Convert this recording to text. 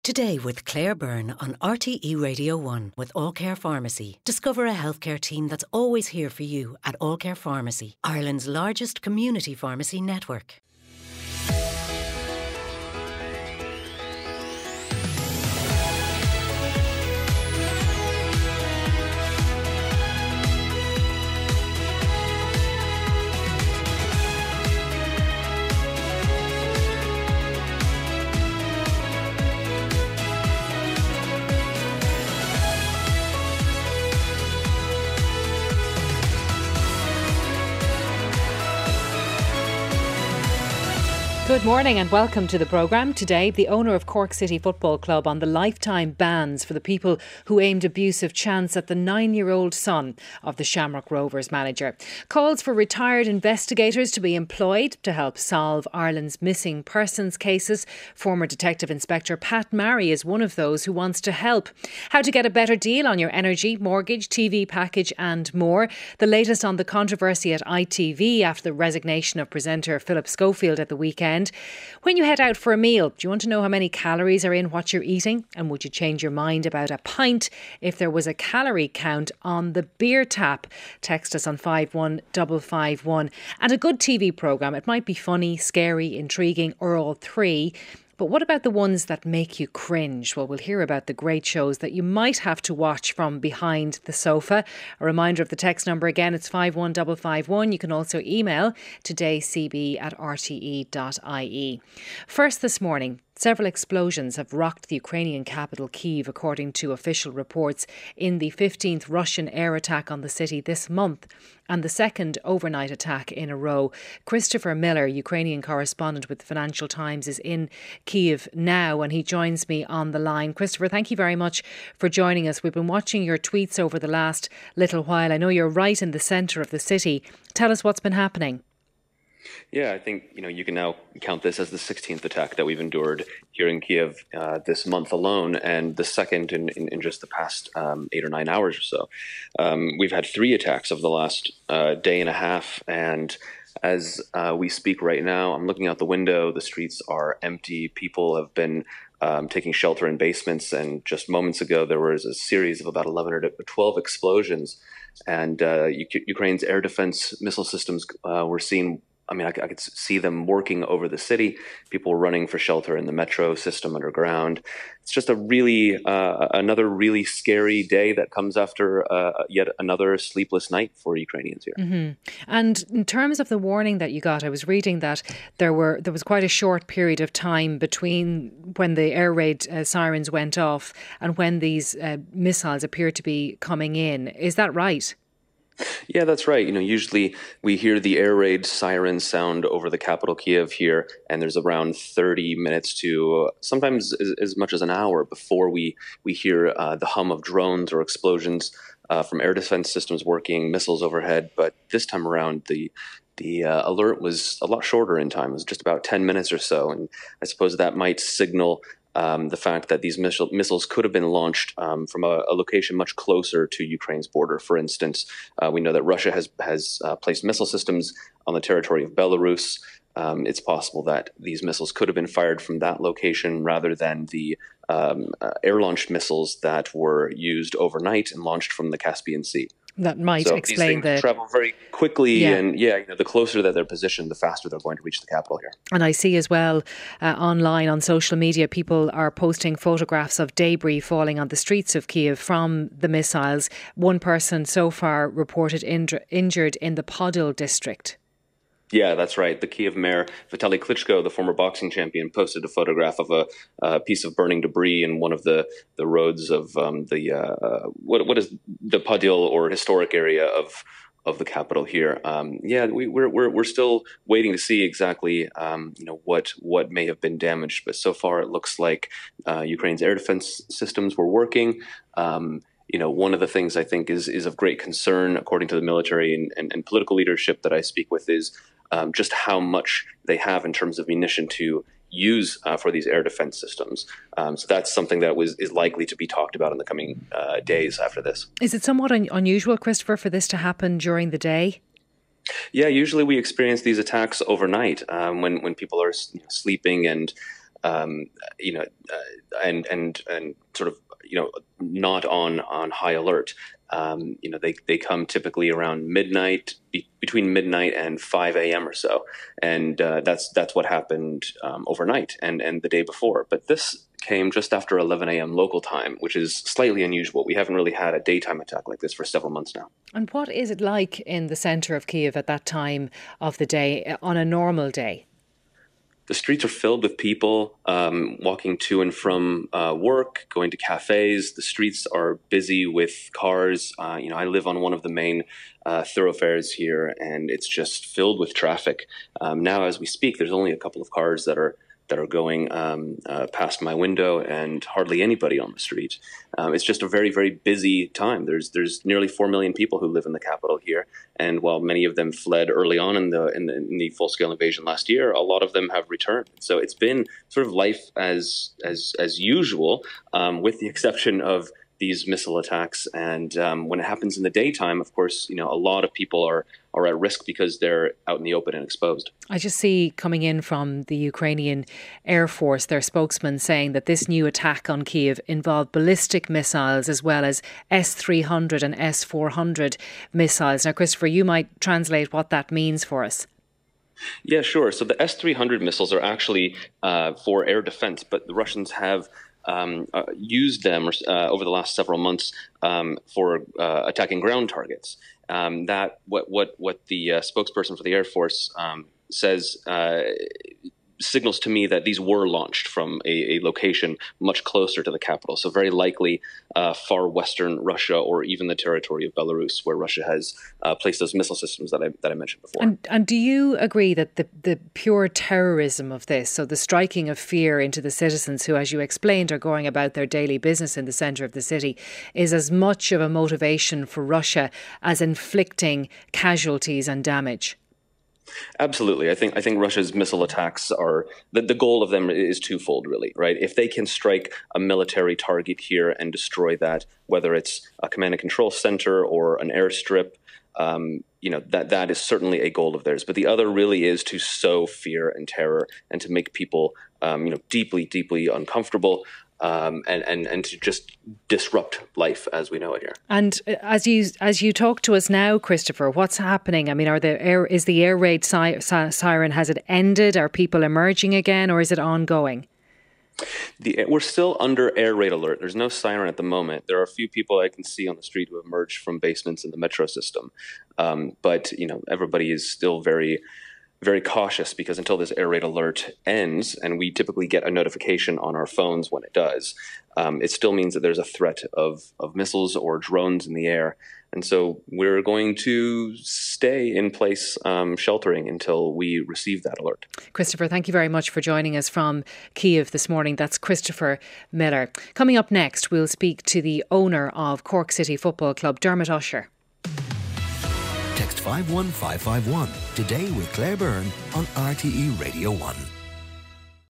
Today with Claire Byrne on RTE Radio 1 with All Care Pharmacy. Discover a healthcare team that's always here for you at All Care Pharmacy, Ireland's largest community pharmacy network. Good morning and welcome to the programme. Today, the owner of Cork City Football Club on the lifetime bans for the people who aimed abusive chants at the 9-year-old son of the Shamrock Rovers manager. Calls for retired investigators to be employed to help solve Ireland's missing persons cases. Former Detective Inspector Pat Marry is one of those who wants to help. How to get a better deal on your energy, mortgage, TV package and more. The latest on the controversy at ITV after the resignation of presenter Philip Schofield at the weekend. When you head out for a meal, do you want to know how many calories are in what you're eating? And would you change your mind about a pint if there was a calorie count on the beer tap? Text us on 51551. And a good TV programme. It might be funny, scary, intriguing, or all three. But what about the ones that make you cringe? Well, we'll hear about the great shows that you might have to watch from behind the sofa. A reminder of the text number again, it's 51551. You can also email todayscb@rte.ie. First this morning, several explosions have rocked the Ukrainian capital Kyiv, according to official reports, in the 15th Russian air attack on the city this month and the second overnight attack in a row. Christopher Miller, Ukrainian correspondent with the Financial Times, is in Kyiv now and he joins me on the line. Christopher, thank you very much for joining us. We've been watching your tweets over the last little while. I know you're right in the centre of the city. Tell us what's been happening. Yeah, I think, you can now count this as the 16th attack that we've endured here in Kyiv this month alone, and the second in just the past 8 or 9 hours or so. We've had 3 attacks over the last day and a half, and as we speak right now, I'm looking out the window. The streets are empty. People have been taking shelter in basements, and just moments ago there was a series of about 11 or 12 explosions, and Ukraine's air defense missile systems were seen. I could see them working over the city. People running for shelter in the metro system underground. It's just another really scary day that comes after yet another sleepless night for Ukrainians here. Mm-hmm. And in terms of the warning that you got, I was reading that there was quite a short period of time between when the air raid sirens went off and when these missiles appeared to be coming in. Is that right? Yeah, that's right. Usually we hear the air raid sirens sound over the capital Kyiv here, and there's around 30 minutes to sometimes as much as an hour before we hear the hum of drones or explosions from air defense systems working, missiles overhead. But this time around, the alert was a lot shorter in time. It was just about 10 minutes or so, and I suppose that might signal the fact that these missiles could have been launched from a location much closer to Ukraine's border. For instance, we know that Russia has placed missile systems on the territory of Belarus. It's possible that these missiles could have been fired from that location rather than the air-launched missiles that were used overnight and launched from the Caspian Sea. That might explain these things travel very quickly, and the closer that they're positioned, the faster they're going to reach the capital here. And I see as well online on social media, people are posting photographs of debris falling on the streets of Kyiv from the missiles. One person so far reported injured in the Podil district. Yeah, that's right. The Kyiv mayor, Vitaly Klitschko, the former boxing champion, posted a photograph of a piece of burning debris in one of the roads of what is the Podil or historic area of the capital here. We're still waiting to see exactly what may have been damaged, but so far it looks like Ukraine's air defense systems were working. One of the things I think is of great concern, according to the military and political leadership that I speak with, is just how much they have in terms of munition to use for these air defense systems. So that's something that is likely to be talked about in the coming days after this. Is it somewhat unusual, Christopher, for this to happen during the day? Yeah, usually we experience these attacks overnight when people are sleeping and and sort of not on high alert. They come typically around midnight, between midnight and 5 a.m. or so, and that's what happened overnight and the day before. But this came just after 11 a.m. local time, which is slightly unusual. We haven't really had a daytime attack like this for several months now. And what is it like in the centre of Kyiv at that time of the day, on a normal day? The streets are filled with people walking to and from work, going to cafes. The streets are busy with cars. I live on one of the main thoroughfares here, and it's just filled with traffic. Now, as we speak, there's only a couple of cars that are going past my window, and hardly anybody on the street. It's just a very, very busy time. There's nearly 4 million people who live in the capital here, and while many of them fled early on in the full-scale invasion last year, a lot of them have returned. So it's been sort of life as usual, with the exception of these missile attacks. And when it happens in the daytime, of course, a lot of people are at risk because they're out in the open and exposed. I just see coming in from the Ukrainian Air Force, their spokesman, saying that this new attack on Kyiv involved ballistic missiles as well as S-300 and S-400 missiles. Now, Christopher, you might translate what that means for us. Yeah, sure. So the S-300 missiles are actually for air defense, but the Russians have used them over the last several months for attacking ground targets. That what the spokesperson for the Air Force says signals to me that these were launched from a location much closer to the capital. So very likely far western Russia, or even the territory of Belarus, where Russia has placed those missile systems that I mentioned before. And do you agree that the pure terrorism of this, so the striking of fear into the citizens who, as you explained, are going about their daily business in the centre of the city, is as much of a motivation for Russia as inflicting casualties and damage? Absolutely. I think Russia's missile attacks are the goal of them is twofold, really, right? If they can strike a military target here and destroy that, whether it's a command and control center or an airstrip, that is certainly a goal of theirs. But the other really is to sow fear and terror and to make people, deeply, deeply uncomfortable. And to just disrupt life as we know it here. And as you talk to us now, Christopher, what's happening? I mean, is the air raid siren, has it ended? Are people emerging again, or is it ongoing? We're still under air raid alert. There's no siren at the moment. There are a few people I can see on the street who have emerged from basements in the metro system. But everybody is still very, very cautious, because until this air raid alert ends, and we typically get a notification on our phones when it does, it still means that there's a threat of missiles or drones in the air. And so we're going to stay in place, sheltering until we receive that alert. Christopher, thank you very much for joining us from Kyiv this morning. That's Christopher Miller. Coming up next, we'll speak to the owner of Cork City Football Club, Dermot Usher. Text 51551 today with Claire Byrne on RTE Radio 1.